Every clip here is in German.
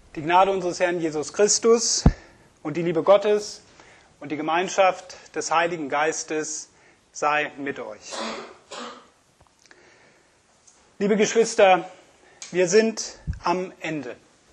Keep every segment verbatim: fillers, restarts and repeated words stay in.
Die Gnade unseres Herrn Jesus Christus und die Liebe Gottes und die Gemeinschaft des Heiligen Geistes sei mit euch. Liebe Geschwister, wir sind am Ende.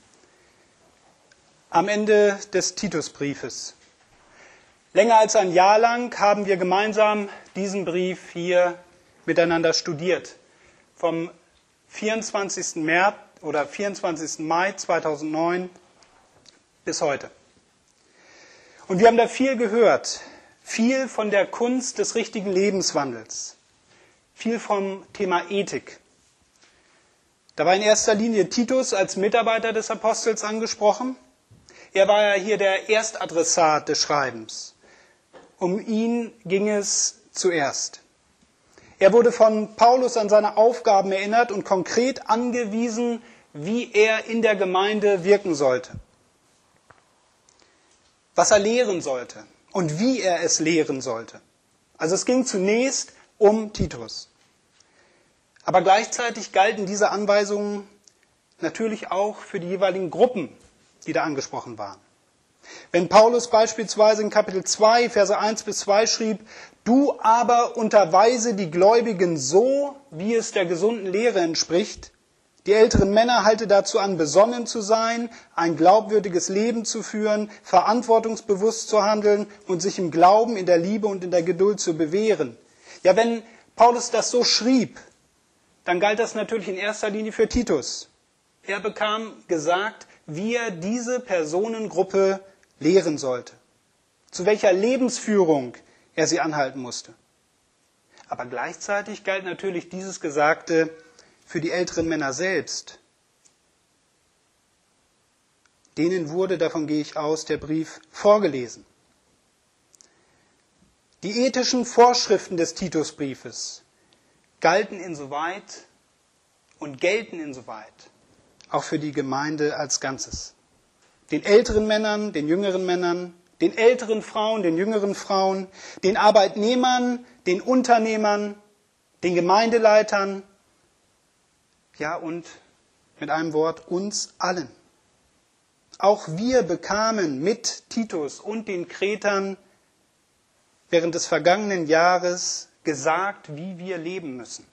Am Ende des Titusbriefes. Länger als ein Jahr lang haben wir gemeinsam diesen Brief hier miteinander studiert. Vom vierundzwanzigsten März oder vierundzwanzigsten Mai zweitausendneun bis heute. Und wir haben da viel gehört, viel von der Kunst des richtigen Lebenswandels, viel vom Thema Ethik. Da war in erster Linie Titus als Mitarbeiter des Apostels angesprochen. Er war ja hier der Erstadressat des Schreibens. Um ihn ging es zuerst. Er wurde von Paulus an seine Aufgaben erinnert und konkret angewiesen, wie er in der Gemeinde wirken sollte. Was er lehren sollte und wie er es lehren sollte. Also es ging zunächst um Titus. Aber gleichzeitig galten diese Anweisungen natürlich auch für die jeweiligen Gruppen, die da angesprochen waren. Wenn Paulus beispielsweise in Kapitel zwei, Verse eins bis zwei schrieb, du aber unterweise die Gläubigen so, wie es der gesunden Lehre entspricht, die älteren Männer halte dazu an, besonnen zu sein, ein glaubwürdiges Leben zu führen, verantwortungsbewusst zu handeln und sich im Glauben, in der Liebe und in der Geduld zu bewähren. Ja, wenn Paulus das so schrieb, dann galt das natürlich in erster Linie für Titus. Er bekam gesagt, wie er diese Personengruppe lehren sollte, zu welcher Lebensführung er sie anhalten musste. Aber gleichzeitig galt natürlich dieses Gesagte für die älteren Männer selbst. Denen wurde, davon gehe ich aus, der Brief vorgelesen. Die ethischen Vorschriften des Titusbriefes galten insoweit und gelten insoweit auch für die Gemeinde als Ganzes. Den älteren Männern, den jüngeren Männern, den älteren Frauen, den jüngeren Frauen, den Arbeitnehmern, den Unternehmern, den Gemeindeleitern, ja und mit einem Wort uns allen. Auch wir bekamen mit Titus und den Kretern während des vergangenen Jahres gesagt, wie wir leben müssen.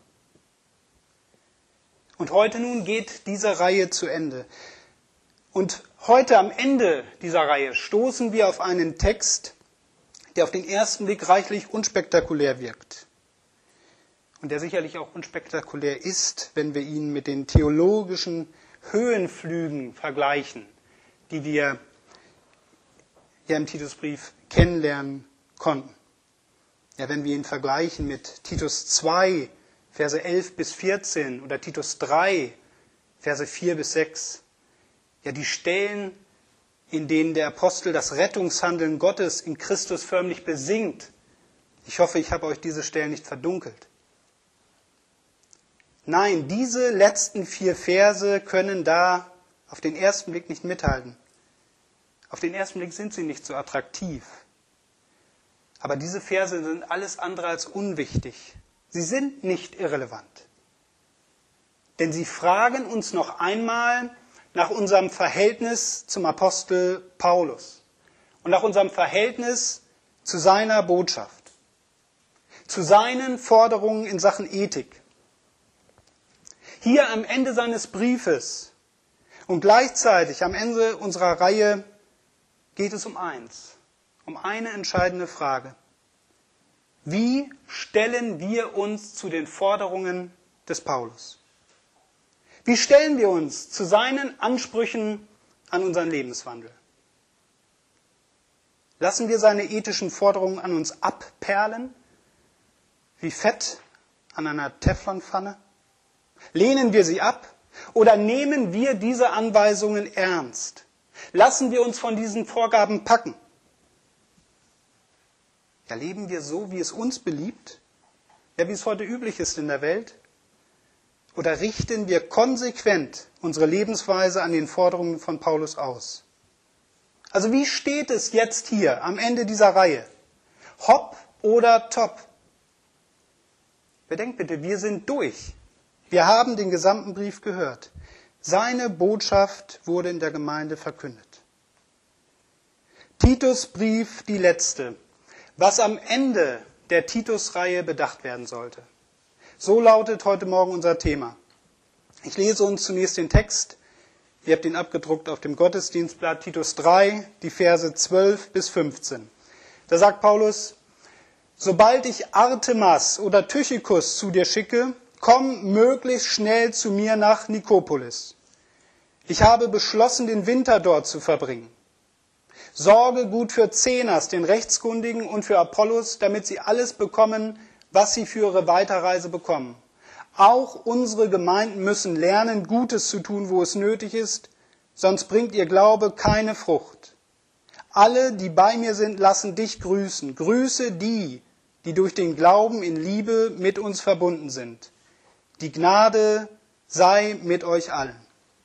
Und heute nun geht diese Reihe zu Ende. Und heute am Ende dieser Reihe stoßen wir auf einen Text, der auf den ersten Blick reichlich unspektakulär wirkt. Und der sicherlich auch unspektakulär ist, wenn wir ihn mit den theologischen Höhenflügen vergleichen, die wir ja im Titusbrief kennenlernen konnten. Ja, wenn wir ihn vergleichen mit Titus zwei, Verse elf bis vierzehn oder Titus drei, Verse vier bis sechs. Ja, die Stellen, in denen der Apostel das Rettungshandeln Gottes in Christus förmlich besingt. Ich hoffe, ich habe euch diese Stellen nicht verdunkelt. Nein, diese letzten vier Verse können da auf den ersten Blick nicht mithalten. Auf den ersten Blick sind sie nicht so attraktiv. Aber diese Verse sind alles andere als unwichtig. Sie sind nicht irrelevant. Denn sie fragen uns noch einmal nach unserem Verhältnis zum Apostel Paulus und nach unserem Verhältnis zu seiner Botschaft, zu seinen Forderungen in Sachen Ethik. Hier am Ende seines Briefes und gleichzeitig am Ende unserer Reihe geht es um eins, um eine entscheidende Frage. Wie stellen wir uns zu den Forderungen des Paulus? Wie stellen wir uns zu seinen Ansprüchen an unseren Lebenswandel? Lassen wir seine ethischen Forderungen an uns abperlen, wie Fett an einer Teflonpfanne? Lehnen wir sie ab oder nehmen wir diese Anweisungen ernst? Lassen wir uns von diesen Vorgaben packen? Ja, leben wir so, wie es uns beliebt? Ja, wie es heute üblich ist in der Welt? Oder richten wir konsequent unsere Lebensweise an den Forderungen von Paulus aus? Also wie steht es jetzt hier am Ende dieser Reihe? Hopp oder top? Bedenkt bitte, wir sind durch. Wir haben den gesamten Brief gehört. Seine Botschaft wurde in der Gemeinde verkündet. Titusbrief, die letzte, was am Ende der Titusreihe bedacht werden sollte. So lautet heute Morgen unser Thema. Ich lese uns zunächst den Text. Ihr habt ihn abgedruckt auf dem Gottesdienstblatt, Titus drei, die Verse zwölf bis fünfzehn. Da sagt Paulus: Sobald ich Artemas oder Tychikus zu dir schicke, komm möglichst schnell zu mir nach Nikopolis. Ich habe beschlossen, den Winter dort zu verbringen. Sorge gut für Zenas, den Rechtskundigen, und für Apollos, damit sie alles bekommen, was sie für ihre Weiterreise bekommen. Auch unsere Gemeinden müssen lernen, Gutes zu tun, wo es nötig ist, sonst bringt ihr Glaube keine Frucht. Alle, die bei mir sind, lassen dich grüßen. Grüße die, die durch den Glauben in Liebe mit uns verbunden sind. Die Gnade sei mit euch allen.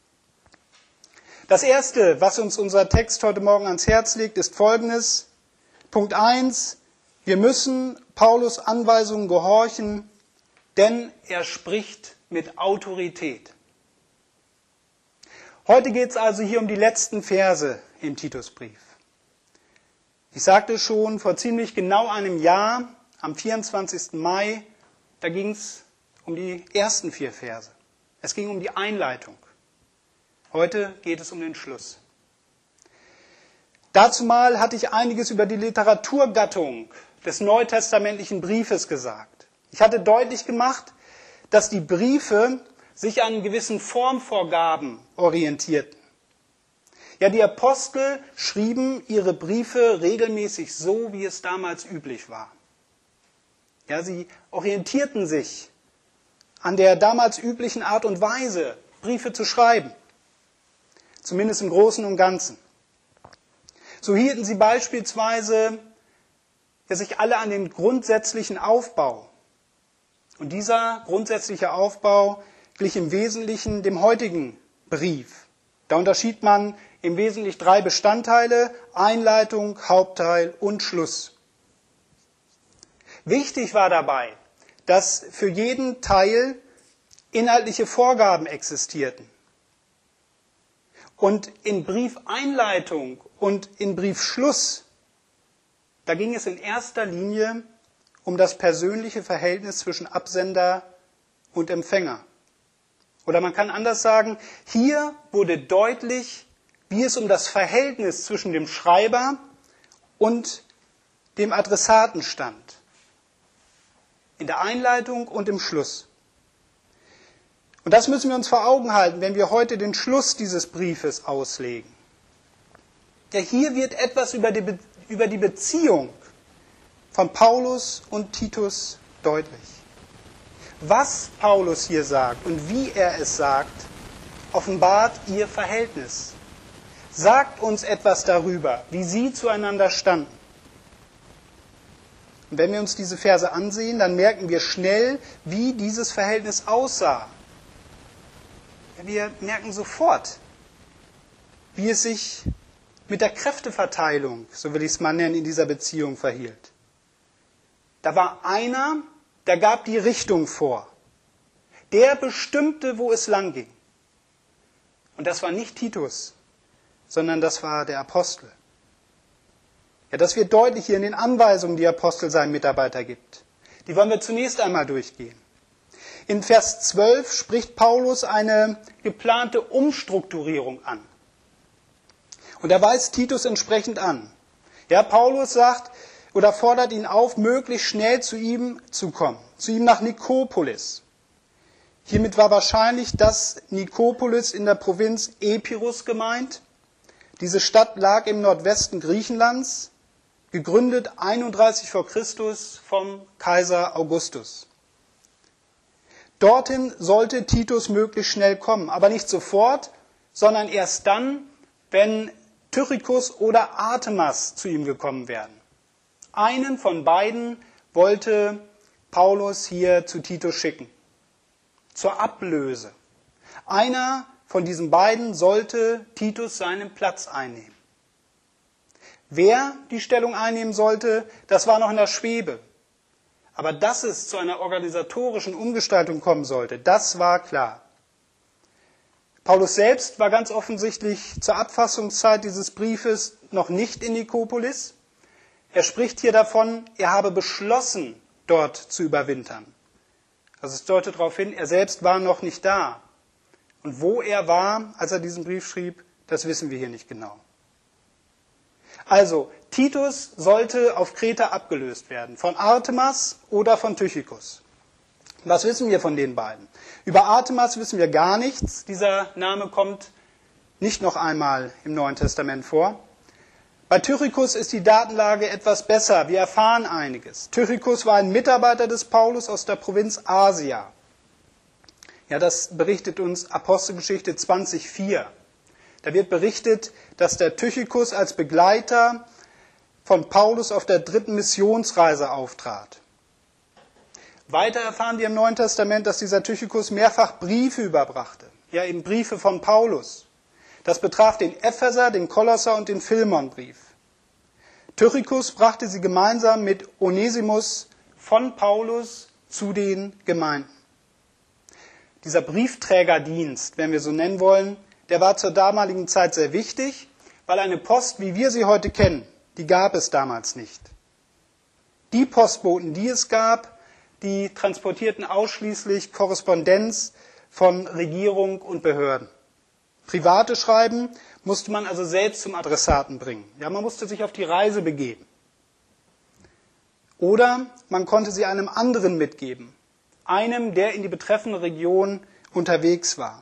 Das Erste, was uns unser Text heute Morgen ans Herz legt, ist Folgendes. Punkt eins. Wir müssen Paulus Anweisungen gehorchen, denn er spricht mit Autorität. Heute geht es also hier um die letzten Verse im Titusbrief. Ich sagte schon, vor ziemlich genau einem Jahr, am vierundzwanzigsten Mai, da ging es um die ersten vier Verse. Es ging um die Einleitung. Heute geht es um den Schluss. Dazumal hatte ich einiges über die Literaturgattung des neutestamentlichen Briefes gesagt. Ich hatte deutlich gemacht, dass die Briefe sich an gewissen Formvorgaben orientierten. Ja, die Apostel schrieben ihre Briefe regelmäßig so, wie es damals üblich war. Ja, sie orientierten sich an der damals üblichen Art und Weise, Briefe zu schreiben. Zumindest im Großen und Ganzen. So hielten sie beispielsweise ja, sich alle an den grundsätzlichen Aufbau. Und dieser grundsätzliche Aufbau glich im Wesentlichen dem heutigen Brief. Da unterschied man im Wesentlichen drei Bestandteile: Einleitung, Hauptteil und Schluss. Wichtig war dabei, dass für jeden Teil inhaltliche Vorgaben existierten. Und in Briefeinleitung und in Briefschluss, da ging es in erster Linie um das persönliche Verhältnis zwischen Absender und Empfänger. Oder man kann anders sagen, hier wurde deutlich, wie es um das Verhältnis zwischen dem Schreiber und dem Adressaten stand. In der Einleitung und im Schluss. Und das müssen wir uns vor Augen halten, wenn wir heute den Schluss dieses Briefes auslegen. Ja, hier wird etwas über die, Be- über die Beziehung von Paulus und Titus deutlich. Was Paulus hier sagt und wie er es sagt, offenbart ihr Verhältnis. Sagt uns etwas darüber, wie sie zueinander standen. Und wenn wir uns diese Verse ansehen, dann merken wir schnell, wie dieses Verhältnis aussah. Wir merken sofort, wie es sich mit der Kräfteverteilung, so will ich es mal nennen, in dieser Beziehung verhielt. Da war einer, der gab die Richtung vor. Der bestimmte, wo es lang ging. Und das war nicht Titus, sondern das war der Apostel. Ja, das wird deutlich hier in den Anweisungen, die Apostel seinen Mitarbeiter gibt. Die wollen wir zunächst einmal durchgehen. In Vers zwölf spricht Paulus eine geplante Umstrukturierung an. Und er weist Titus entsprechend an. Ja, Paulus sagt oder fordert ihn auf, möglichst schnell zu ihm zu kommen, zu ihm nach Nikopolis. Hiermit war wahrscheinlich das Nikopolis in der Provinz Epirus gemeint. Diese Stadt lag im Nordwesten Griechenlands, gegründet einunddreißig vor Christus vom Kaiser Augustus. Dorthin sollte Titus möglichst schnell kommen, aber nicht sofort, sondern erst dann, wenn Tychikus oder Artemas zu ihm gekommen wären. Einen von beiden wollte Paulus hier zu Titus schicken, zur Ablöse. Einer von diesen beiden sollte Titus seinen Platz einnehmen. Wer die Stellung einnehmen sollte, das war noch in der Schwebe. Aber dass es zu einer organisatorischen Umgestaltung kommen sollte, das war klar. Paulus selbst war ganz offensichtlich zur Abfassungszeit dieses Briefes noch nicht in Nikopolis. Er spricht hier davon, er habe beschlossen, dort zu überwintern. Also es deutet darauf hin, er selbst war noch nicht da. Und wo er war, als er diesen Brief schrieb, das wissen wir hier nicht genau. Also, Titus sollte auf Kreta abgelöst werden, von Artemas oder von Tychicus. Was wissen wir von den beiden? Über Artemas wissen wir gar nichts. Dieser Name kommt nicht noch einmal im Neuen Testament vor. Bei Tychicus ist die Datenlage etwas besser. Wir erfahren einiges. Tychicus war ein Mitarbeiter des Paulus aus der Provinz Asia. Ja, das berichtet uns Apostelgeschichte zwanzig vier. Da wird berichtet, dass der Tychicus als Begleiter von Paulus auf der dritten Missionsreise auftrat. Weiter erfahren wir im Neuen Testament, dass dieser Tychicus mehrfach Briefe überbrachte. Ja, eben Briefe von Paulus. Das betraf den Epheser, den Kolosser und den Philemonbrief. Tychicus brachte sie gemeinsam mit Onesimus von Paulus zu den Gemeinden. Dieser Briefträgerdienst, wenn wir so nennen wollen, der war zur damaligen Zeit sehr wichtig, weil eine Post, wie wir sie heute kennen, die gab es damals nicht. Die Postboten, die es gab, die transportierten ausschließlich Korrespondenz von Regierung und Behörden. Private Schreiben musste man also selbst zum Adressaten bringen. Ja, man musste sich auf die Reise begeben. Oder man konnte sie einem anderen mitgeben, einem, der in die betreffende Region unterwegs war.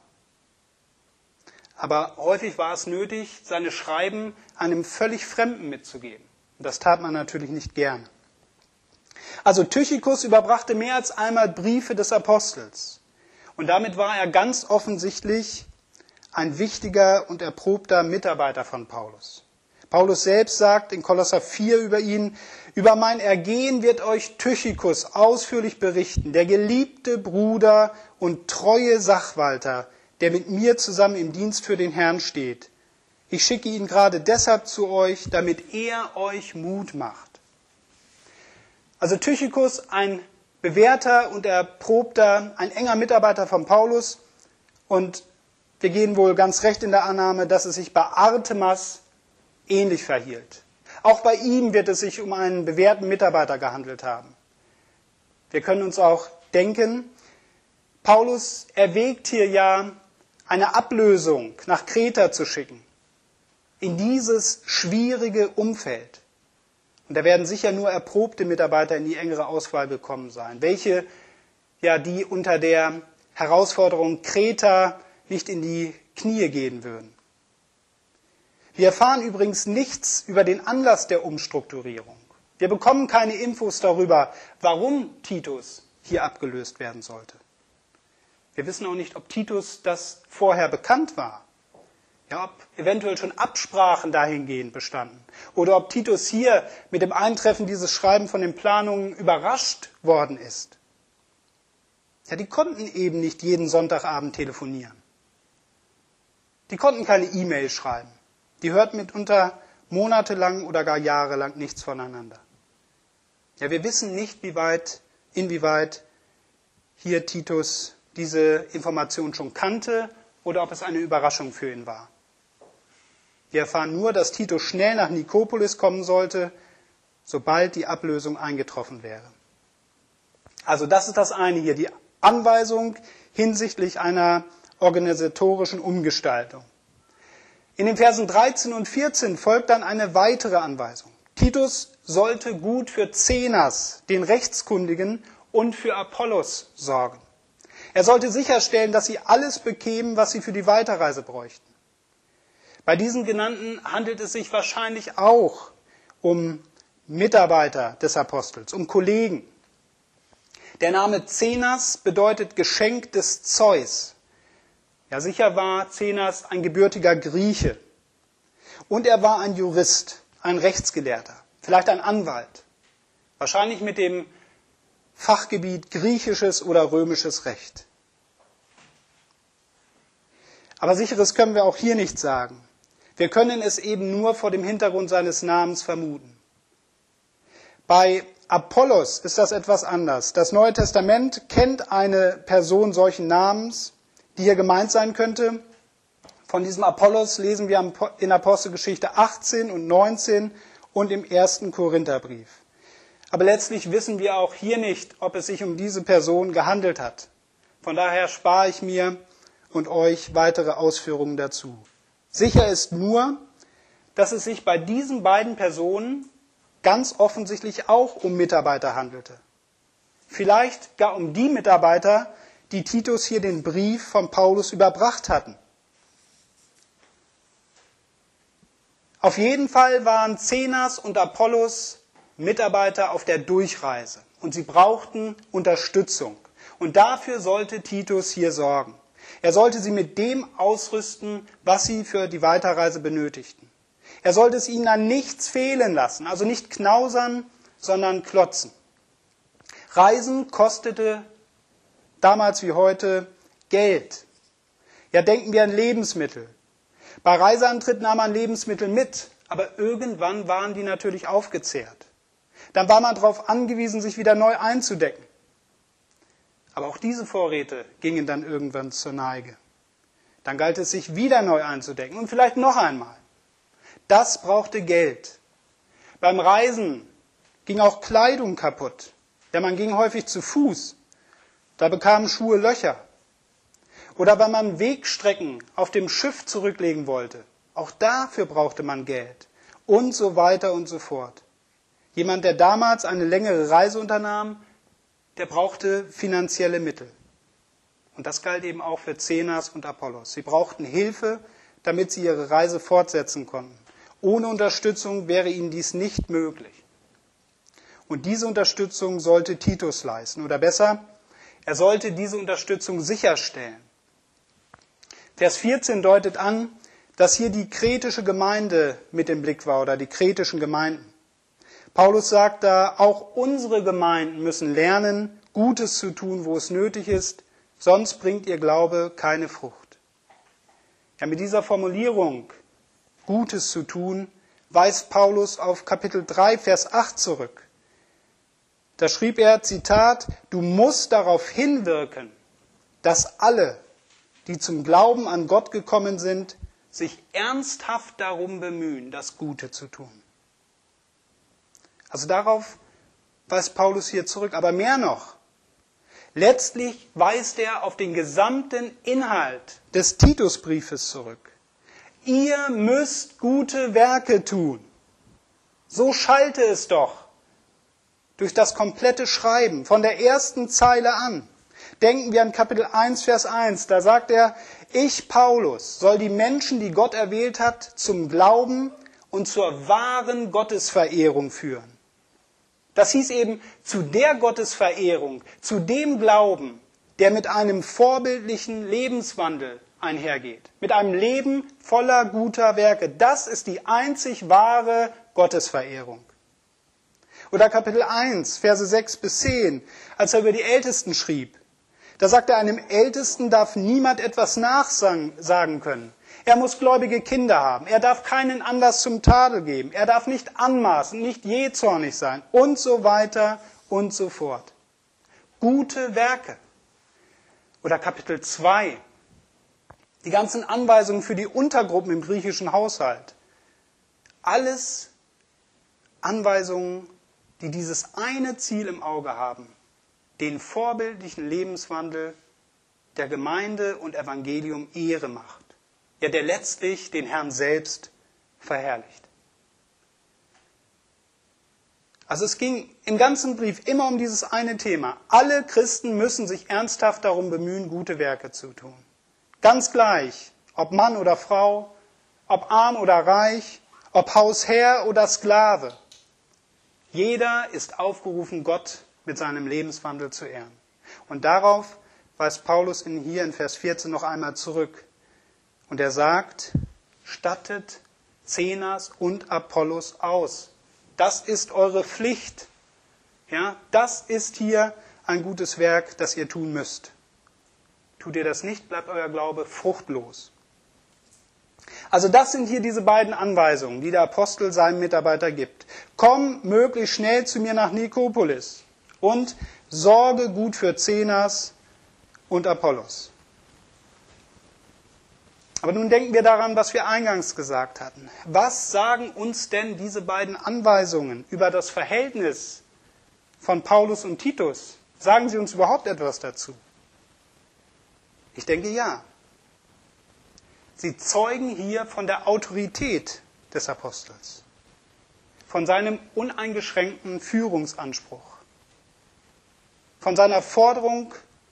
Aber häufig war es nötig, seine Schreiben einem völlig Fremden mitzugeben. Und das tat man natürlich nicht gerne. Also Tychicus überbrachte mehr als einmal Briefe des Apostels. Und damit war er ganz offensichtlich ein wichtiger und erprobter Mitarbeiter von Paulus. Paulus selbst sagt in Kolosser vier über ihn, über mein Ergehen wird euch Tychicus ausführlich berichten, der geliebte Bruder und treue Sachwalter, der mit mir zusammen im Dienst für den Herrn steht. Ich schicke ihn gerade deshalb zu euch, damit er euch Mut macht. Also Tychicus, ein bewährter und erprobter, ein enger Mitarbeiter von Paulus. Und wir gehen wohl ganz recht in der Annahme, dass es sich bei Artemas ähnlich verhielt. Auch bei ihm wird es sich um einen bewährten Mitarbeiter gehandelt haben. Wir können uns auch denken, Paulus erwägt hier ja, eine Ablösung nach Kreta zu schicken. In dieses schwierige Umfeld. Und da werden sicher nur erprobte Mitarbeiter in die engere Auswahl gekommen sein. Welche, ja, die unter der Herausforderung Kreta nicht in die Knie gehen würden. Wir erfahren übrigens nichts über den Anlass der Umstrukturierung. Wir bekommen keine Infos darüber, warum Titus hier abgelöst werden sollte. Wir wissen auch nicht, ob Titus das vorher bekannt war. Ja, ob eventuell schon Absprachen dahingehend bestanden. Oder ob Titus hier mit dem Eintreffen dieses Schreiben von den Planungen überrascht worden ist. Ja, die konnten eben nicht jeden Sonntagabend telefonieren. Die konnten keine E-Mail schreiben. Die hörten mitunter monatelang oder gar jahrelang nichts voneinander. Ja, wir wissen nicht, wie weit, inwieweit hier Titus diese Information schon kannte oder ob es eine Überraschung für ihn war. Wir erfahren nur, dass Titus schnell nach Nikopolis kommen sollte, sobald die Ablösung eingetroffen wäre. Also das ist das eine hier, die Anweisung hinsichtlich einer organisatorischen Umgestaltung. In den Versen dreizehn und vierzehn folgt dann eine weitere Anweisung. Titus sollte gut für Zenas, den Rechtskundigen, und für Apollos sorgen. Er sollte sicherstellen, dass sie alles bekämen, was sie für die Weiterreise bräuchten. Bei diesen genannten handelt es sich wahrscheinlich auch um Mitarbeiter des Apostels, um Kollegen. Der Name Zenas bedeutet Geschenk des Zeus. Ja, sicher war Zenas ein gebürtiger Grieche. Und er war ein Jurist, ein Rechtsgelehrter, vielleicht ein Anwalt. Wahrscheinlich mit dem Fachgebiet griechisches oder römisches Recht. Aber Sicheres können wir auch hier nicht sagen. Wir können es eben nur vor dem Hintergrund seines Namens vermuten. Bei Apollos ist das etwas anders. Das Neue Testament kennt eine Person solchen Namens, die hier gemeint sein könnte. Von diesem Apollos lesen wir in Apostelgeschichte achtzehn und neunzehn und im ersten Korintherbrief. Aber letztlich wissen wir auch hier nicht, ob es sich um diese Person gehandelt hat. Von daher spare ich mir und euch weitere Ausführungen dazu. Sicher ist nur, dass es sich bei diesen beiden Personen ganz offensichtlich auch um Mitarbeiter handelte. Vielleicht gar um die Mitarbeiter, die Titus hier den Brief von Paulus überbracht hatten. Auf jeden Fall waren Zenas und Apollos Mitarbeiter auf der Durchreise und sie brauchten Unterstützung. Und dafür sollte Titus hier sorgen. Er sollte sie mit dem ausrüsten, was sie für die Weiterreise benötigten. Er sollte es ihnen an nichts fehlen lassen, also nicht knausern, sondern klotzen. Reisen kostete damals wie heute Geld. Ja, denken wir an Lebensmittel. Bei Reiseantritt nahm man Lebensmittel mit, aber irgendwann waren die natürlich aufgezehrt. Dann war man darauf angewiesen, sich wieder neu einzudecken. Aber auch diese Vorräte gingen dann irgendwann zur Neige. Dann galt es, sich wieder neu einzudecken und vielleicht noch einmal. Das brauchte Geld. Beim Reisen ging auch Kleidung kaputt. Ja, man ging häufig zu Fuß. Da bekamen Schuhe Löcher. Oder wenn man Wegstrecken auf dem Schiff zurücklegen wollte. Auch dafür brauchte man Geld. Und so weiter und so fort. Jemand, der damals eine längere Reise unternahm, der brauchte finanzielle Mittel. Und das galt eben auch für Zenas und Apollos. Sie brauchten Hilfe, damit sie ihre Reise fortsetzen konnten. Ohne Unterstützung wäre ihnen dies nicht möglich. Und diese Unterstützung sollte Titus leisten. Oder besser, er sollte diese Unterstützung sicherstellen. Vers vierzehn deutet an, dass hier die kretische Gemeinde mit im Blick war oder die kretischen Gemeinden. Paulus sagt da, auch unsere Gemeinden müssen lernen, Gutes zu tun, wo es nötig ist, sonst bringt ihr Glaube keine Frucht. Ja, mit dieser Formulierung, Gutes zu tun, weist Paulus auf Kapitel drei, Vers acht zurück. Da schrieb er, Zitat, du musst darauf hinwirken, dass alle, die zum Glauben an Gott gekommen sind, sich ernsthaft darum bemühen, das Gute zu tun. Also darauf weist Paulus hier zurück, aber mehr noch. Letztlich weist er auf den gesamten Inhalt des Titusbriefes zurück. Ihr müsst gute Werke tun. So schallte es doch durch das komplette Schreiben, von der ersten Zeile an. Denken wir an Kapitel eins, Vers eins, da sagt er, ich, Paulus, soll die Menschen, die Gott erwählt hat, zum Glauben und zur wahren Gottesverehrung führen. Das hieß eben zu der Gottesverehrung, zu dem Glauben, der mit einem vorbildlichen Lebenswandel einhergeht. Mit einem Leben voller guter Werke. Das ist die einzig wahre Gottesverehrung. Oder Kapitel eins, Verse sechs bis zehn, als er über die Ältesten schrieb. Da sagt er, einem Ältesten darf niemand etwas nachsagen können. Er muss gläubige Kinder haben. Er darf keinen Anlass zum Tadel geben. Er darf nicht anmaßen, nicht jähzornig sein und so weiter und so fort. Gute Werke. Oder Kapitel zwei. Die ganzen Anweisungen für die Untergruppen im griechischen Haushalt. Alles Anweisungen, die dieses eine Ziel im Auge haben. Den vorbildlichen Lebenswandel der Gemeinde und Evangelium Ehre macht. Ja, der letztlich den Herrn selbst verherrlicht. Also es ging im ganzen Brief immer um dieses eine Thema. Alle Christen müssen sich ernsthaft darum bemühen, gute Werke zu tun. Ganz gleich, ob Mann oder Frau, ob arm oder reich, ob Hausherr oder Sklave. Jeder ist aufgerufen, Gott mit seinem Lebenswandel zu ehren. Und darauf weist Paulus in hier in Vers vierzehn noch einmal zurück. Und er sagt, stattet Zenas und Apollos aus. Das ist eure Pflicht. Ja, das ist hier ein gutes Werk, das ihr tun müsst. Tut ihr das nicht, bleibt euer Glaube fruchtlos. Also das sind hier diese beiden Anweisungen, die der Apostel seinem Mitarbeiter gibt. Komm möglichst schnell zu mir nach Nikopolis und sorge gut für Zenas und Apollos. Aber nun denken wir daran, was wir eingangs gesagt hatten. Was sagen uns denn diese beiden Anweisungen über das Verhältnis von Paulus und Titus? Sagen sie uns überhaupt etwas dazu? Ich denke ja. Sie zeugen hier von der Autorität des Apostels, von seinem uneingeschränkten Führungsanspruch, von seiner Forderung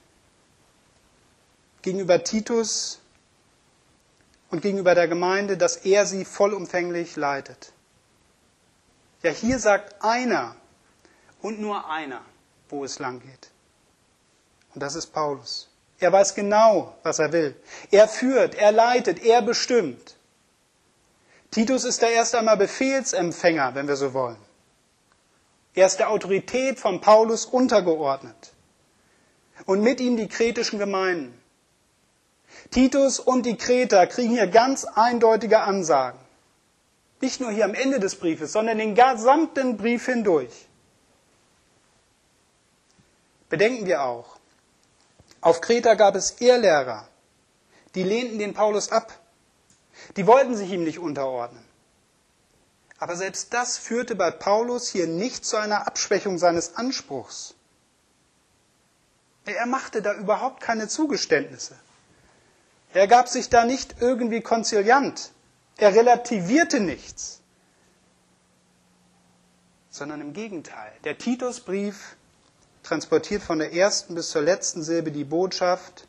gegenüber Titus und gegenüber der Gemeinde, dass er sie vollumfänglich leitet. Ja, hier sagt einer und nur einer, wo es lang geht. Und das ist Paulus. Er weiß genau, was er will. Er führt, er leitet, er bestimmt. Titus ist da erst einmal Befehlsempfänger, wenn wir so wollen. Er ist der Autorität von Paulus untergeordnet. Und mit ihm die kretischen Gemeinden. Titus und die Kreter kriegen hier ganz eindeutige Ansagen. Nicht nur hier am Ende des Briefes, sondern den gesamten Brief hindurch. Bedenken wir auch, auf Kreta gab es Irrlehrer, die lehnten den Paulus ab. Die wollten sich ihm nicht unterordnen. Aber selbst das führte bei Paulus hier nicht zu einer Abschwächung seines Anspruchs. Er machte da überhaupt keine Zugeständnisse. Er gab sich da nicht irgendwie konziliant. Er relativierte nichts. Sondern im Gegenteil. Der Titusbrief transportiert von der ersten bis zur letzten Silbe die Botschaft: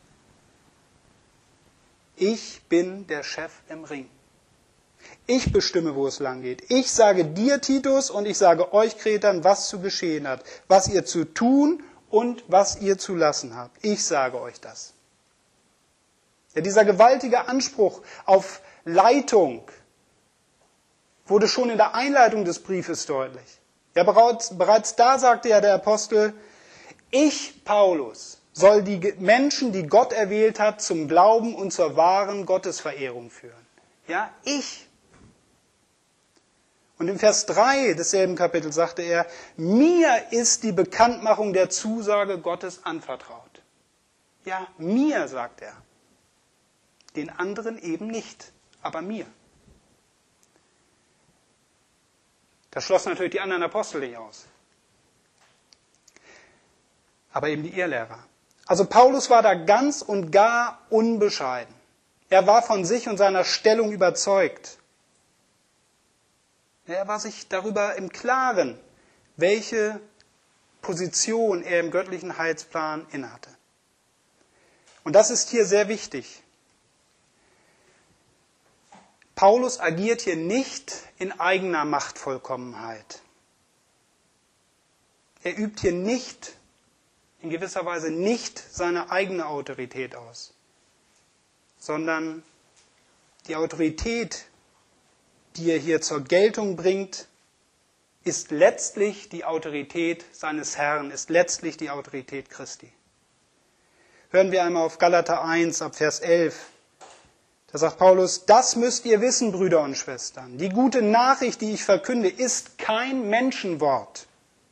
Ich bin der Chef im Ring. Ich bestimme, wo es lang geht. Ich sage dir, Titus, und ich sage euch, Kretern, was zu geschehen hat, was ihr zu tun und was ihr zu lassen habt. Ich sage euch das. Ja, dieser gewaltige Anspruch auf Leitung wurde schon in der Einleitung des Briefes deutlich. Ja, bereits, bereits da sagte ja der Apostel: Ich, Paulus, soll die Menschen, die Gott erwählt hat, zum Glauben und zur wahren Gottesverehrung führen. Ja, ich. Und im Vers drei desselben Kapitels sagte er: Mir ist die Bekanntmachung der Zusage Gottes anvertraut. Ja, mir, sagt er. Den anderen eben nicht, aber mir. Das schloss natürlich die anderen Apostel nicht aus. Aber eben die Irrlehrer. Also Paulus war da ganz und gar unbescheiden. Er war von sich und seiner Stellung überzeugt. Er war sich darüber im Klaren, welche Position er im göttlichen Heilsplan innehatte. Und das ist hier sehr wichtig. Paulus agiert hier nicht in eigener Machtvollkommenheit. Er übt hier nicht, in gewisser Weise nicht seine eigene Autorität aus, sondern die Autorität, die er hier zur Geltung bringt, ist letztlich die Autorität seines Herrn, ist letztlich die Autorität Christi. Hören wir einmal auf Galater eins ab Vers elf. Da sagt Paulus: Das müsst ihr wissen, Brüder und Schwestern. Die gute Nachricht, die ich verkünde, ist kein Menschenwort.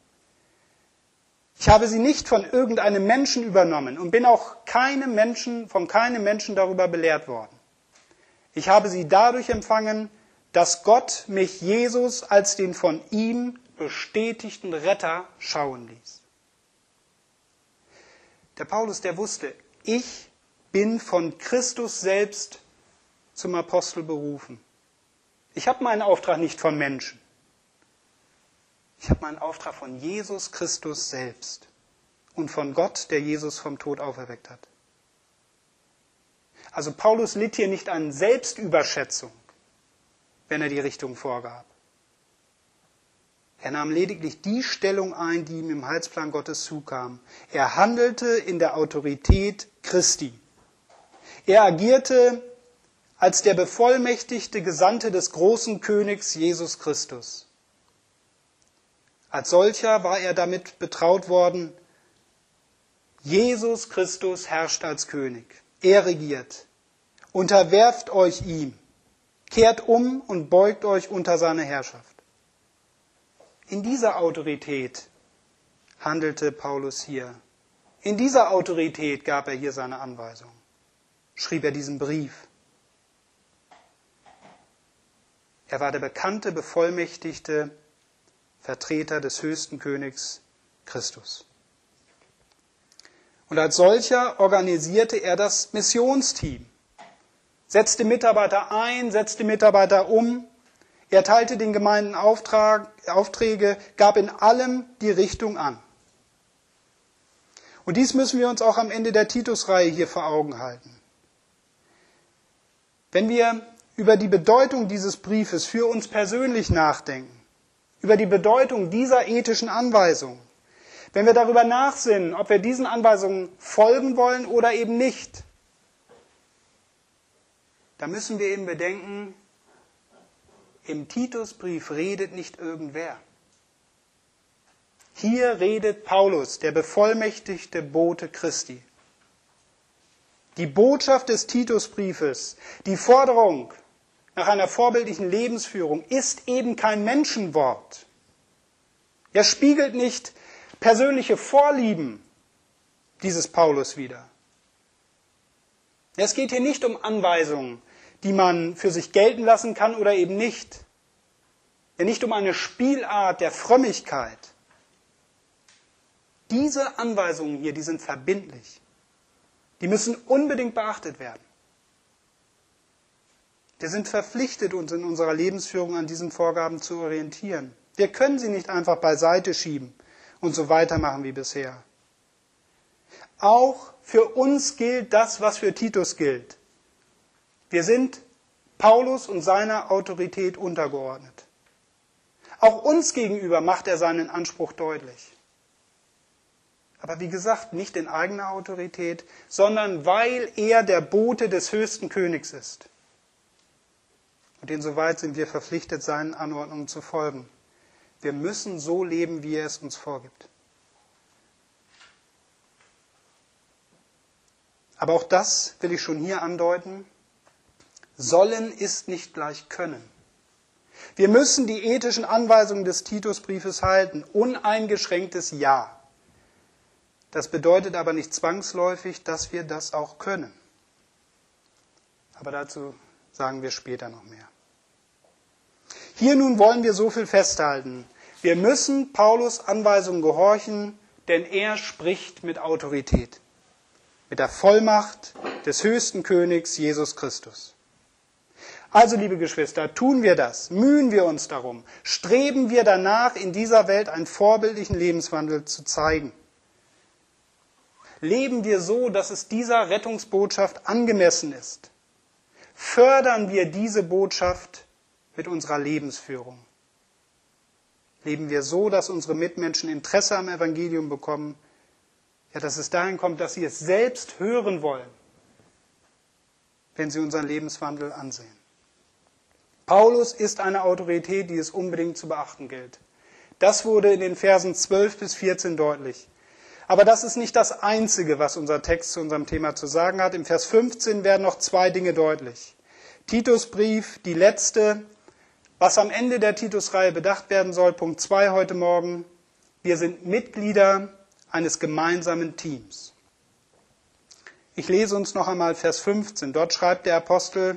Ich habe sie nicht von irgendeinem Menschen übernommen und bin auch keinem Menschen, von keinem Menschen darüber belehrt worden. Ich habe sie dadurch empfangen, dass Gott mich Jesus als den von ihm bestätigten Retter schauen ließ. Der Paulus, der wusste, ich bin von Christus selbst zum Apostel berufen. Ich habe meinen Auftrag nicht von Menschen. Ich habe meinen Auftrag von Jesus Christus selbst und von Gott, der Jesus vom Tod auferweckt hat. Also Paulus litt hier nicht an Selbstüberschätzung, wenn er die Richtung vorgab. Er nahm lediglich die Stellung ein, die ihm im Heilsplan Gottes zukam. Er handelte in der Autorität Christi. Er agierte als der bevollmächtigte Gesandte des großen Königs Jesus Christus. Als solcher war er damit betraut worden: Jesus Christus herrscht als König. Er regiert. Unterwerft euch ihm. Kehrt um und beugt euch unter seine Herrschaft. In dieser Autorität handelte Paulus hier. In dieser Autorität gab er hier seine Anweisung. Schrieb er diesen Brief. Er war der bekannte, bevollmächtigte Vertreter des höchsten Königs Christus. Und als solcher organisierte er das Missionsteam, setzte Mitarbeiter ein, setzte Mitarbeiter um, er teilte den Gemeinden Auftrag, Aufträge, gab in allem die Richtung an. Und dies müssen wir uns auch am Ende der Titusreihe hier vor Augen halten. Wenn wir über die Bedeutung dieses Briefes für uns persönlich nachdenken, über die Bedeutung dieser ethischen Anweisungen, wenn wir darüber nachsinnen, ob wir diesen Anweisungen folgen wollen oder eben nicht, dann müssen wir eben bedenken, im Titusbrief redet nicht irgendwer. Hier redet Paulus, der bevollmächtigte Bote Christi. Die Botschaft des Titusbriefes, die Forderung nach einer vorbildlichen Lebensführung ist eben kein Menschenwort. Er spiegelt nicht persönliche Vorlieben dieses Paulus wider. Es geht hier nicht um Anweisungen, die man für sich gelten lassen kann oder eben nicht. Ja, nicht um eine Spielart der Frömmigkeit. Diese Anweisungen hier, die sind verbindlich. Die müssen unbedingt beachtet werden. Wir sind verpflichtet, uns in unserer Lebensführung an diesen Vorgaben zu orientieren. Wir können sie nicht einfach beiseite schieben und so weitermachen wie bisher. Auch für uns gilt das, was für Titus gilt. Wir sind Paulus und seiner Autorität untergeordnet. Auch uns gegenüber macht er seinen Anspruch deutlich. Aber wie gesagt, nicht in eigener Autorität, sondern weil er der Bote des höchsten Königs ist. Und insoweit sind wir verpflichtet, seinen Anordnungen zu folgen. Wir müssen so leben, wie er es uns vorgibt. Aber auch das will ich schon hier andeuten. Sollen ist nicht gleich können. Wir müssen die ethischen Anweisungen des Titusbriefes halten. Uneingeschränktes Ja. Das bedeutet aber nicht zwangsläufig, dass wir das auch können. Aber dazu sagen wir später noch mehr. Hier nun wollen wir so viel festhalten. Wir müssen Paulus Anweisungen gehorchen, denn er spricht mit Autorität. Mit der Vollmacht des höchsten Königs Jesus Christus. Also, liebe Geschwister, tun wir das, mühen wir uns darum, streben wir danach, in dieser Welt einen vorbildlichen Lebenswandel zu zeigen. Leben wir so, dass es dieser Rettungsbotschaft angemessen ist. Fördern wir diese Botschaft mit unserer Lebensführung. Leben wir so, dass unsere Mitmenschen Interesse am Evangelium bekommen, ja, dass es dahin kommt, dass sie es selbst hören wollen, wenn sie unseren Lebenswandel ansehen. Paulus ist eine Autorität, die es unbedingt zu beachten gilt. Das wurde in den Versen zwölf bis vierzehn deutlich. Aber das ist nicht das Einzige, was unser Text zu unserem Thema zu sagen hat. Im Vers fünfzehn werden noch zwei Dinge deutlich. Titusbrief, die letzte, was am Ende der Titusreihe bedacht werden soll, Punkt zwei heute Morgen. Wir sind Mitglieder eines gemeinsamen Teams. Ich lese uns noch einmal Vers fünfzehn. Dort schreibt der Apostel: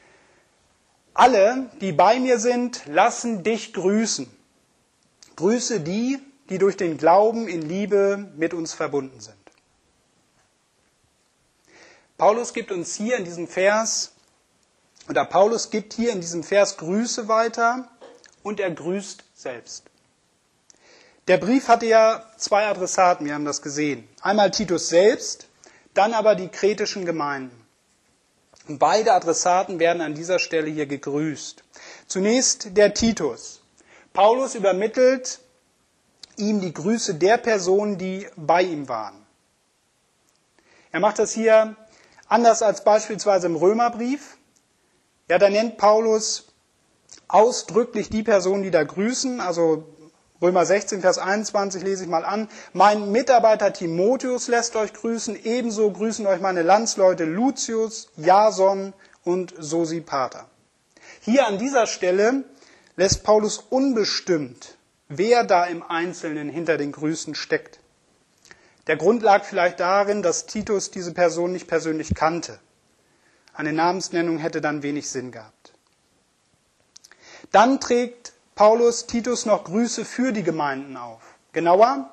Alle, die bei mir sind, lassen dich grüßen. Grüße die, die durch den Glauben in Liebe mit uns verbunden sind. Paulus gibt uns hier in diesem Vers, oder Paulus gibt hier in diesem Vers Grüße weiter und er grüßt selbst. Der Brief hatte ja zwei Adressaten, wir haben das gesehen. Einmal Titus selbst, dann aber die kretischen Gemeinden. Und beide Adressaten werden an dieser Stelle hier gegrüßt. Zunächst der Titus. Paulus übermittelt ihm die Grüße der Personen, die bei ihm waren. Er macht das hier anders als beispielsweise im Römerbrief. Ja, da nennt Paulus ausdrücklich die Personen, die da grüßen. Also Römer sechzehn, Vers einundzwanzig lese ich mal an. Mein Mitarbeiter Timotheus lässt euch grüßen. Ebenso grüßen euch meine Landsleute Lucius, Jason und Sosipater. Hier an dieser Stelle lässt Paulus unbestimmt, wer da im Einzelnen hinter den Grüßen steckt. Der Grund lag vielleicht darin, dass Titus diese Person nicht persönlich kannte. Eine Namensnennung hätte dann wenig Sinn gehabt. Dann trägt Paulus Titus noch Grüße für die Gemeinden auf. Genauer,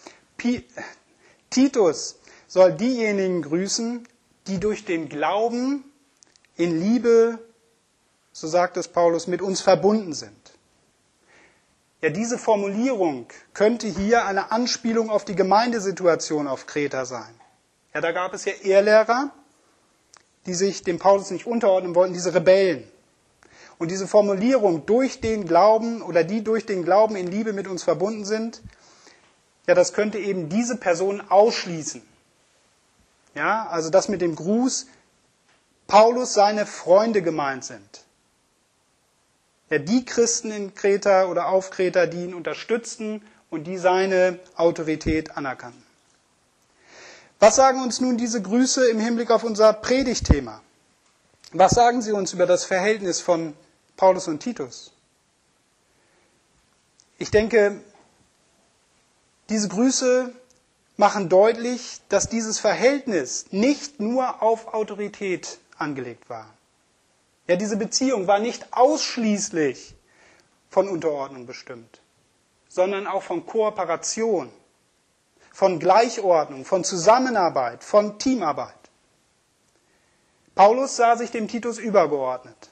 Titus soll diejenigen grüßen, die durch den Glauben in Liebe, so sagt es Paulus, mit uns verbunden sind. Ja, diese Formulierung könnte hier eine Anspielung auf die Gemeindesituation auf Kreta sein. Ja, da gab es ja Irrlehrer, die sich dem Paulus nicht unterordnen wollten, diese Rebellen. Und diese Formulierung durch den Glauben oder die durch den Glauben in Liebe mit uns verbunden sind, ja, das könnte eben diese Person ausschließen. Ja, also dass mit dem Gruß Paulus seine Freunde gemeint sind. Ja, die Christen in Kreta oder auf Kreta, die ihn unterstützten und die seine Autorität anerkannten. Was sagen uns nun diese Grüße im Hinblick auf unser Predigtthema? Was sagen sie uns über das Verhältnis von Paulus und Titus? Ich denke, diese Grüße machen deutlich, dass dieses Verhältnis nicht nur auf Autorität angelegt war. Ja, diese Beziehung war nicht ausschließlich von Unterordnung bestimmt, sondern auch von Kooperation, von Gleichordnung, von Zusammenarbeit, von Teamarbeit. Paulus sah sich dem Titus übergeordnet.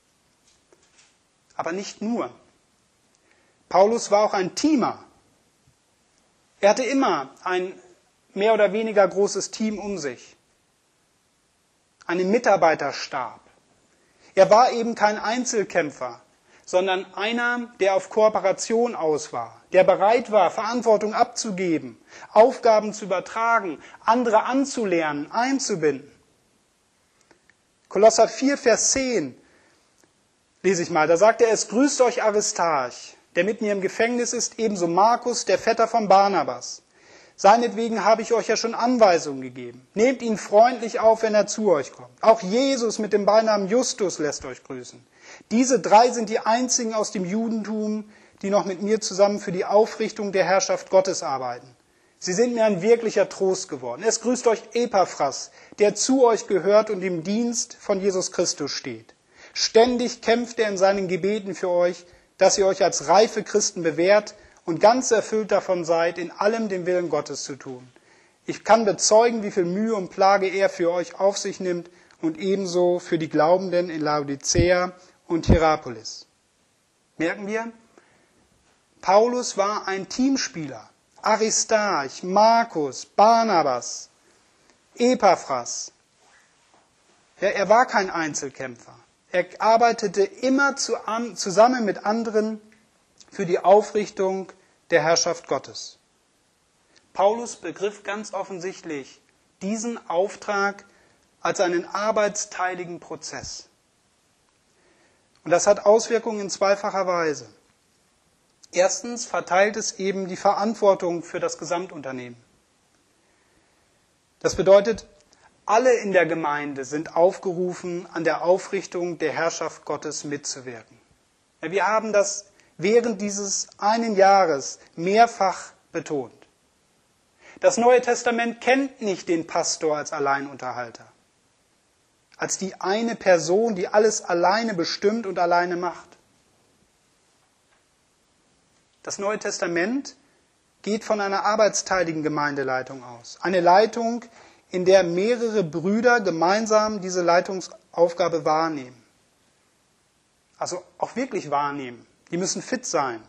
Aber nicht nur. Paulus war auch ein Teamer. Er hatte immer ein mehr oder weniger großes Team um sich. Einen Mitarbeiterstab. Er war eben kein Einzelkämpfer, sondern einer, der auf Kooperation aus war, der bereit war, Verantwortung abzugeben, Aufgaben zu übertragen, andere anzulernen, einzubinden. Kolosser vier, Vers zehn lese ich mal, da sagt er, es grüßt euch Aristarch, der mit mir im Gefängnis ist, ebenso Markus, der Vetter von Barnabas. Seinetwegen habe ich euch ja schon Anweisungen gegeben. Nehmt ihn freundlich auf, wenn er zu euch kommt. Auch Jesus mit dem Beinamen Justus lässt euch grüßen. Diese drei sind die einzigen aus dem Judentum, die noch mit mir zusammen für die Aufrichtung der Herrschaft Gottes arbeiten. Sie sind mir ein wirklicher Trost geworden. Es grüßt euch Epaphras, der zu euch gehört und im Dienst von Jesus Christus steht. Ständig kämpft er in seinen Gebeten für euch, dass ihr euch als reife Christen bewährt und ganz erfüllt davon seid, in allem den Willen Gottes zu tun. Ich kann bezeugen, wie viel Mühe und Plage er für euch auf sich nimmt und ebenso für die Glaubenden in Laodicea und Hierapolis. Merken wir? Paulus war ein Teamspieler. Aristarch, Markus, Barnabas, Epaphras. Ja, er war kein Einzelkämpfer. Er arbeitete immer zusammen mit anderen für die Aufrichtung der Herrschaft Gottes. Paulus begriff ganz offensichtlich diesen Auftrag als einen arbeitsteiligen Prozess. Und das hat Auswirkungen in zweifacher Weise. Erstens verteilt es eben die Verantwortung für das Gesamtunternehmen. Das bedeutet, alle in der Gemeinde sind aufgerufen, an der Aufrichtung der Herrschaft Gottes mitzuwirken. Wir haben das während dieses einen Jahres mehrfach betont. Das Neue Testament kennt nicht den Pastor als Alleinunterhalter, als die eine Person, die alles alleine bestimmt und alleine macht. Das Neue Testament geht von einer arbeitsteiligen Gemeindeleitung aus. Eine Leitung, in der mehrere Brüder gemeinsam diese Leitungsaufgabe wahrnehmen. Also auch wirklich wahrnehmen. Die müssen fit sein.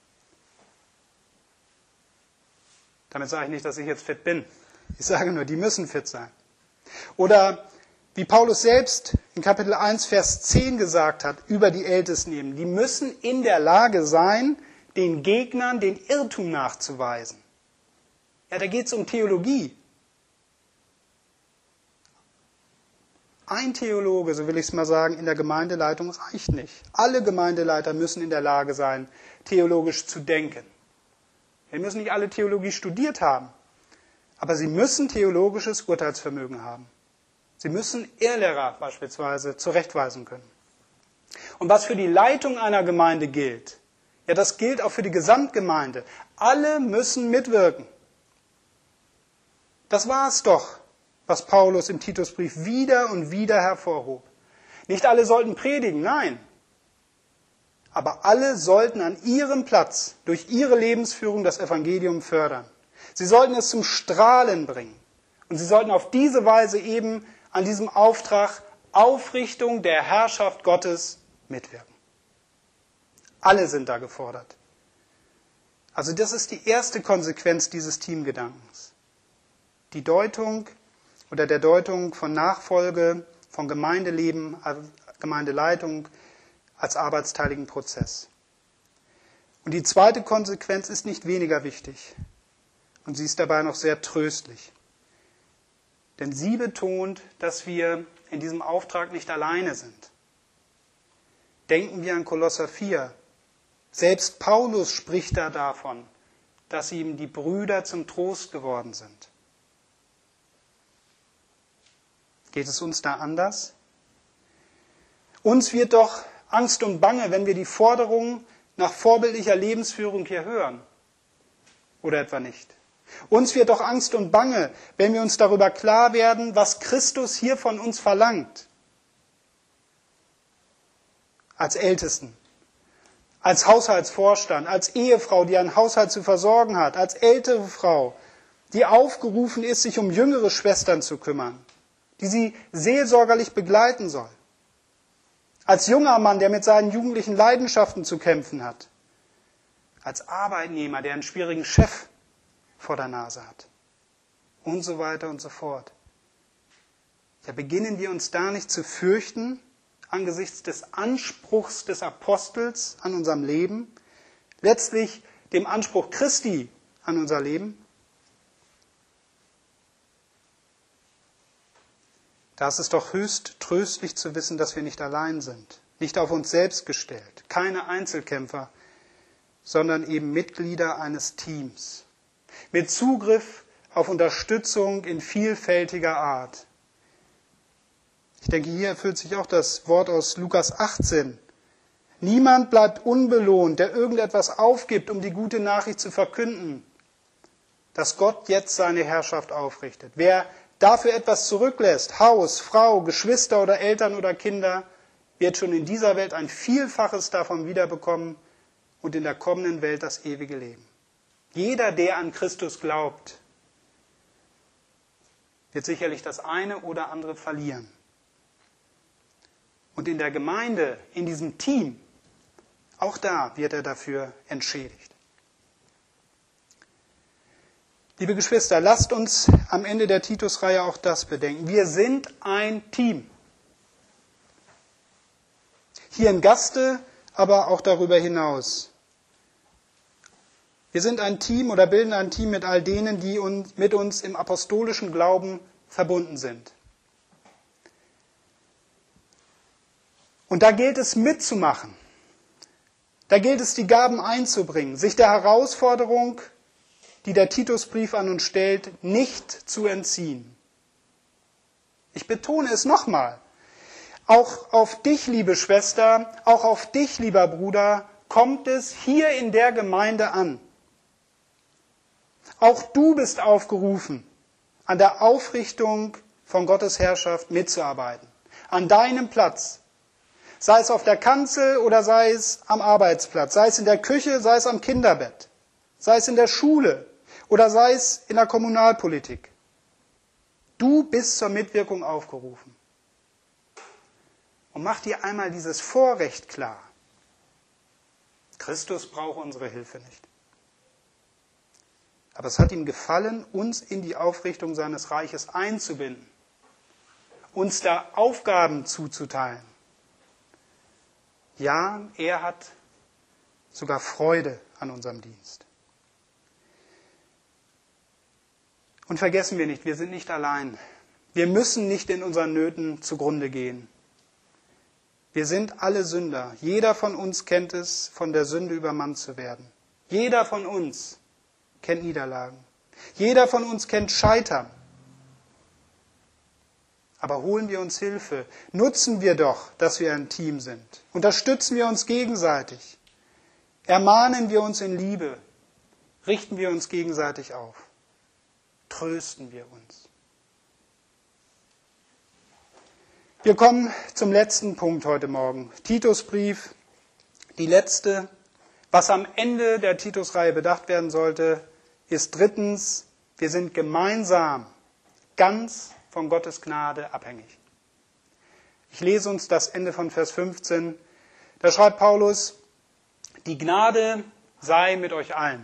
Damit sage ich nicht, dass ich jetzt fit bin. Ich sage nur, die müssen fit sein. Oder wie Paulus selbst in Kapitel eins, Vers zehn gesagt hat, über die Ältesten eben, die müssen in der Lage sein, den Gegnern den Irrtum nachzuweisen. Ja, da geht es um Theologie. Ein Theologe, so will ich es mal sagen, in der Gemeindeleitung reicht nicht. Alle Gemeindeleiter müssen in der Lage sein, theologisch zu denken. Wir müssen nicht alle Theologie studiert haben, aber sie müssen theologisches Urteilsvermögen haben. Sie müssen Irrlehrer beispielsweise zurechtweisen können. Und was für die Leitung einer Gemeinde gilt, ja, das gilt auch für die Gesamtgemeinde. Alle müssen mitwirken. Das war es doch, was Paulus im Titusbrief wieder und wieder hervorhob. Nicht alle sollten predigen, nein. aber alle sollten an ihrem Platz durch ihre Lebensführung das Evangelium fördern. Sie sollten es zum Strahlen bringen. Und sie sollten auf diese Weise eben an diesem Auftrag Aufrichtung der Herrschaft Gottes mitwirken. Alle sind da gefordert. Also das ist die erste Konsequenz dieses Teamgedankens. Die Deutung oder der Deutung von Nachfolge, von Gemeindeleben, Gemeindeleitung als arbeitsteiligen Prozess. Und die zweite Konsequenz ist nicht weniger wichtig. Und sie ist dabei noch sehr tröstlich. Denn sie betont, dass wir in diesem Auftrag nicht alleine sind. Denken wir an Kolosser vier. Selbst Paulus spricht da davon, dass ihm die Brüder zum Trost geworden sind. Geht es uns da anders? Uns wird doch Angst und Bange, wenn wir die Forderungen nach vorbildlicher Lebensführung hier hören. Oder etwa nicht? Uns wird doch Angst und Bange, wenn wir uns darüber klar werden, was Christus hier von uns verlangt. Als Ältesten, als Haushaltsvorstand, als Ehefrau, die einen Haushalt zu versorgen hat, als ältere Frau, die aufgerufen ist, sich um jüngere Schwestern zu kümmern, die sie seelsorgerlich begleiten soll. Als junger Mann, der mit seinen jugendlichen Leidenschaften zu kämpfen hat. Als Arbeitnehmer, der einen schwierigen Chef vor der Nase hat. Und so weiter und so fort. Ja, beginnen wir uns da nicht zu fürchten, angesichts des Anspruchs des Apostels an unserem Leben, letztlich dem Anspruch Christi an unser Leben? Da ist es doch höchst tröstlich zu wissen, dass wir nicht allein sind, nicht auf uns selbst gestellt, keine Einzelkämpfer, sondern eben Mitglieder eines Teams, mit Zugriff auf Unterstützung in vielfältiger Art. Ich denke, hier erfüllt sich auch das Wort aus Lukas achtzehn. Niemand bleibt unbelohnt, der irgendetwas aufgibt, um die gute Nachricht zu verkünden, dass Gott jetzt seine Herrschaft aufrichtet. Wer dafür etwas zurücklässt, Haus, Frau, Geschwister oder Eltern oder Kinder, wird schon in dieser Welt ein Vielfaches davon wiederbekommen und in der kommenden Welt das ewige Leben. Jeder, der an Christus glaubt, wird sicherlich das eine oder andere verlieren. Und in der Gemeinde, in diesem Team, auch da wird er dafür entschädigt. Liebe Geschwister, lasst uns am Ende der Titus-Reihe auch das bedenken. Wir sind ein Team. Hier in Gaste, aber auch darüber hinaus. Wir sind ein Team oder bilden ein Team mit all denen, die uns, mit uns im apostolischen Glauben verbunden sind. Und da gilt es mitzumachen. Da gilt es, die Gaben einzubringen, sich der Herausforderung, die der Titusbrief an uns stellt, nicht zu entziehen. Ich betone es nochmal. Auch auf dich, liebe Schwester, auch auf dich, lieber Bruder, kommt es hier in der Gemeinde an. Auch du bist aufgerufen, an der Aufrichtung von Gottes Herrschaft mitzuarbeiten. An deinem Platz. Sei es auf der Kanzel oder sei es am Arbeitsplatz. Sei es in der Küche, sei es am Kinderbett. Sei es in der Schule oder sei es in der Kommunalpolitik. Du bist zur Mitwirkung aufgerufen. Und mach dir einmal dieses Vorrecht klar. Christus braucht unsere Hilfe nicht. Aber es hat ihm gefallen, uns in die Aufrichtung seines Reiches einzubinden, uns da Aufgaben zuzuteilen. Ja, er hat sogar Freude an unserem Dienst. Und vergessen wir nicht, wir sind nicht allein. Wir müssen nicht in unseren Nöten zugrunde gehen. Wir sind alle Sünder. Jeder von uns kennt es, von der Sünde übermannt zu werden. Jeder von uns kennt Niederlagen. Jeder von uns kennt Scheitern. Aber holen wir uns Hilfe. Nutzen wir doch, dass wir ein Team sind. Unterstützen wir uns gegenseitig. Ermahnen wir uns in Liebe. Richten wir uns gegenseitig auf. Trösten wir uns. Wir kommen zum letzten Punkt heute Morgen. Titusbrief, Die letzte, was am Ende der Titusreihe bedacht werden sollte, ist drittens, wir sind gemeinsam ganz von Gottes Gnade abhängig. Ich lese uns das Ende von Vers fünfzehn. Da schreibt Paulus, die Gnade sei mit euch allen.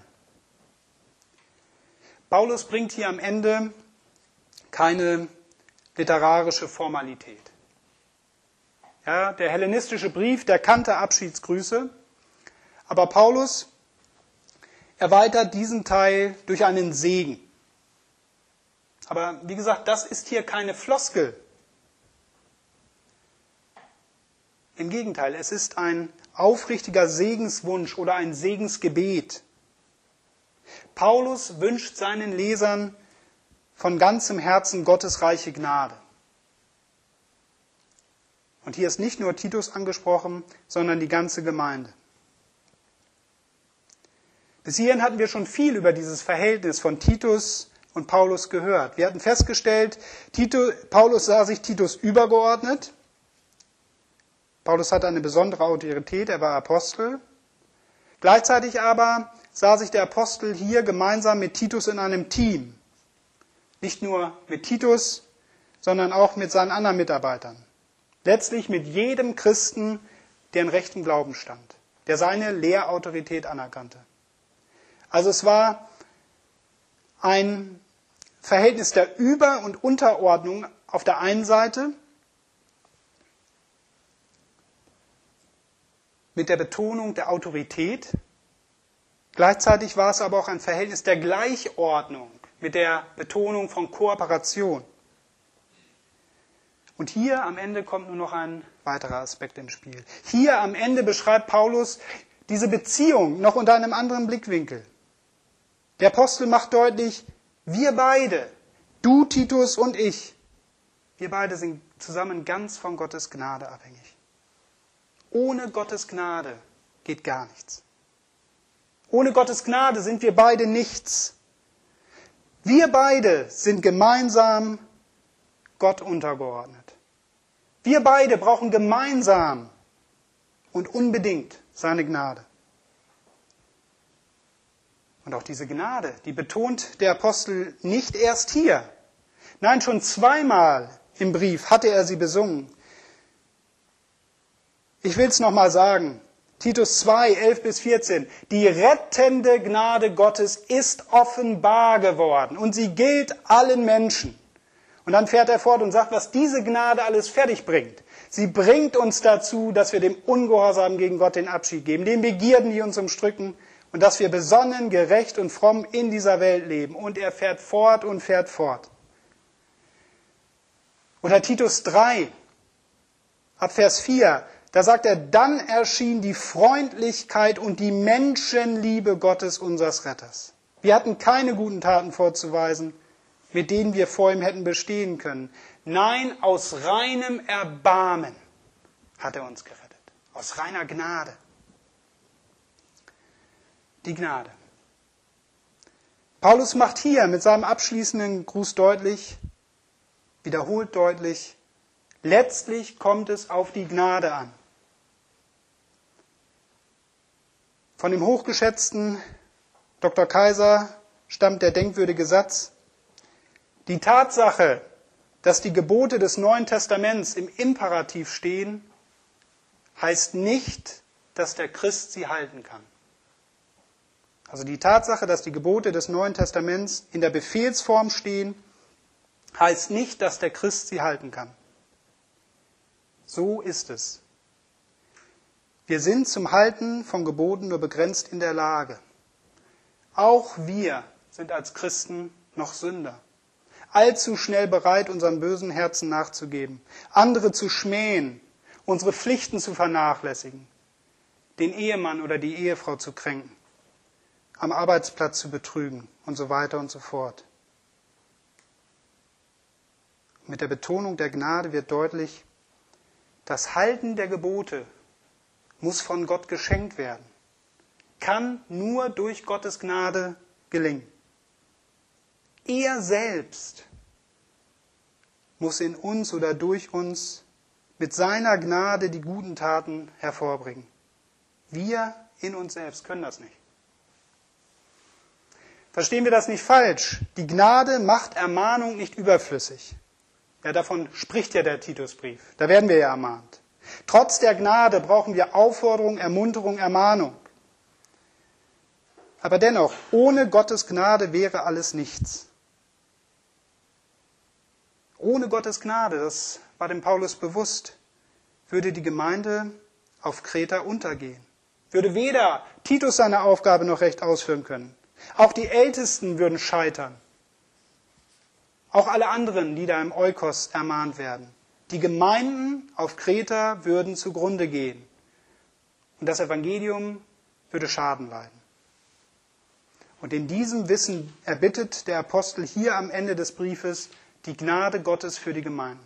Paulus bringt hier am Ende keine literarische Formalität. Ja, der hellenistische Brief, der kannte Abschiedsgrüße, aber Paulus erweitert diesen Teil durch einen Segen. Aber wie gesagt, das ist hier keine Floskel. Im Gegenteil, es ist ein aufrichtiger Segenswunsch oder ein Segensgebet. Paulus wünscht seinen Lesern von ganzem Herzen Gottes reiche Gnade. Und hier ist nicht nur Titus angesprochen, sondern die ganze Gemeinde. Bis hierhin hatten wir schon viel über dieses Verhältnis von Titus und Paulus gehört. Wir hatten festgestellt, Tito, Paulus sah sich Titus übergeordnet. Paulus hatte eine besondere Autorität, er war Apostel. Gleichzeitig aber sah sich der Apostel hier gemeinsam mit Titus in einem Team. Nicht nur mit Titus, sondern auch mit seinen anderen Mitarbeitern. Letztlich mit jedem Christen, der in rechtem Glauben stand, der seine Lehrautorität anerkannte. Also es war ein Verhältnis der Über- und Unterordnung auf der einen Seite mit der Betonung der Autorität. Gleichzeitig war es aber auch ein Verhältnis der Gleichordnung mit der Betonung von Kooperation. Und hier am Ende kommt nur noch ein weiterer Aspekt ins Spiel. Hier am Ende beschreibt Paulus diese Beziehung noch unter einem anderen Blickwinkel. Der Apostel macht deutlich, wir beide, du Titus und ich, wir beide sind zusammen ganz von Gottes Gnade abhängig. Ohne Gottes Gnade geht gar nichts. Ohne Gottes Gnade sind wir beide nichts. Wir beide sind gemeinsam Gott untergeordnet. Wir beide brauchen gemeinsam und unbedingt seine Gnade. Und auch diese Gnade, die betont der Apostel nicht erst hier. Nein, schon zweimal im Brief hatte er sie besungen. Ich will es nochmal sagen. Titus zwei, elf bis vierzehn. Die rettende Gnade Gottes ist offenbar geworden und sie gilt allen Menschen. Und dann fährt er fort und sagt, was diese Gnade alles fertig bringt. Sie bringt uns dazu, dass wir dem Ungehorsam gegen Gott den Abschied geben, den Begierden, die uns umstrücken, und dass wir besonnen, gerecht und fromm in dieser Welt leben. Und er fährt fort und fährt fort. Oder Titus drei, ab Vers vier, da sagt er, dann erschien die Freundlichkeit und die Menschenliebe Gottes, unseres Retters. Wir hatten keine guten Taten vorzuweisen, mit denen wir vor ihm hätten bestehen können. Nein, aus reinem Erbarmen hat er uns gerettet. Aus reiner Gnade. Die Gnade. Paulus macht hier mit seinem abschließenden Gruß deutlich, wiederholt deutlich, letztlich kommt es auf die Gnade an. Von dem hochgeschätzten Doktor Kaiser stammt der denkwürdige Satz, die Tatsache, dass die Gebote des Neuen Testaments im Imperativ stehen, heißt nicht, dass der Christ sie halten kann. Also die Tatsache, dass die Gebote des Neuen Testaments in der Befehlsform stehen, heißt nicht, dass der Christ sie halten kann. So ist es. Wir sind zum Halten von Geboten nur begrenzt in der Lage. Auch wir sind als Christen noch Sünder. Allzu schnell bereit, unseren bösen Herzen nachzugeben, andere zu schmähen, unsere Pflichten zu vernachlässigen, den Ehemann oder die Ehefrau zu kränken, am Arbeitsplatz zu betrügen und so weiter und so fort. Mit der Betonung der Gnade wird deutlich, das Halten der Gebote muss von Gott geschenkt werden, kann nur durch Gottes Gnade gelingen. Er selbst muss in uns oder durch uns mit seiner Gnade die guten Taten hervorbringen. Wir in uns selbst können das nicht. Verstehen wir das nicht falsch? Die Gnade macht Ermahnung nicht überflüssig. Ja, davon spricht ja der Titusbrief. Da werden wir ja ermahnt. Trotz der Gnade brauchen wir Aufforderung, Ermunterung, Ermahnung. Aber dennoch, ohne Gottes Gnade wäre alles nichts. Ohne Gottes Gnade, das war dem Paulus bewusst, würde die Gemeinde auf Kreta untergehen. Würde weder Titus seine Aufgabe noch recht ausführen können. Auch die Ältesten würden scheitern. Auch alle anderen, die da im Oikos ermahnt werden. Die Gemeinden auf Kreta würden zugrunde gehen. Und das Evangelium würde Schaden leiden. Und in diesem Wissen erbittet der Apostel hier am Ende des Briefes die Gnade Gottes für die Gemeinden.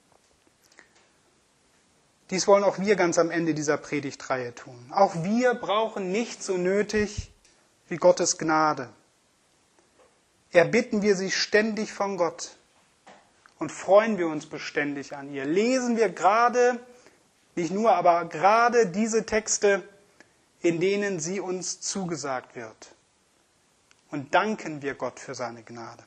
Dies wollen auch wir ganz am Ende dieser Predigtreihe tun. Auch wir brauchen nicht so nötig wie Gottes Gnade. Erbitten wir sie ständig von Gott und freuen wir uns beständig an ihr. Lesen wir gerade, nicht nur, aber gerade diese Texte, in denen sie uns zugesagt wird. Und danken wir Gott für seine Gnade.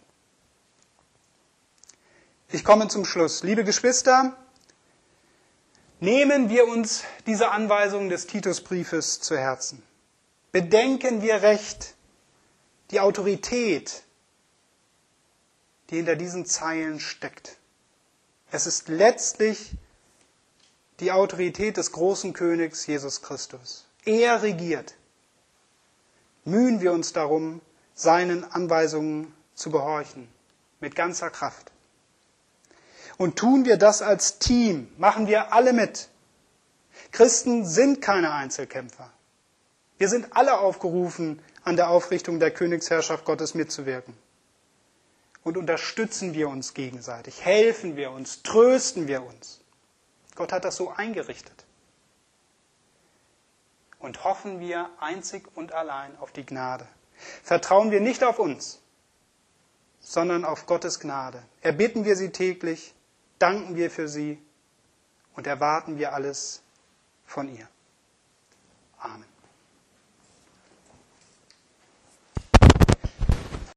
Ich komme zum Schluss. Liebe Geschwister, nehmen wir uns diese Anweisungen des Titusbriefes zu Herzen. Bedenken wir recht die Autorität, die hinter diesen Zeilen steckt. Es ist letztlich die Autorität des großen Königs Jesus Christus. Er regiert. Mühen wir uns darum, seinen Anweisungen zu gehorchen, mit ganzer Kraft. Und tun wir das als Team, machen wir alle mit. Christen sind keine Einzelkämpfer. Wir sind alle aufgerufen, an der Aufrichtung der Königsherrschaft Gottes mitzuwirken. Und unterstützen wir uns gegenseitig, helfen wir uns, trösten wir uns. Gott hat das so eingerichtet. Und hoffen wir einzig und allein auf die Gnade. Vertrauen wir nicht auf uns, sondern auf Gottes Gnade. Erbitten wir sie täglich, danken wir für sie und erwarten wir alles von ihr. Amen.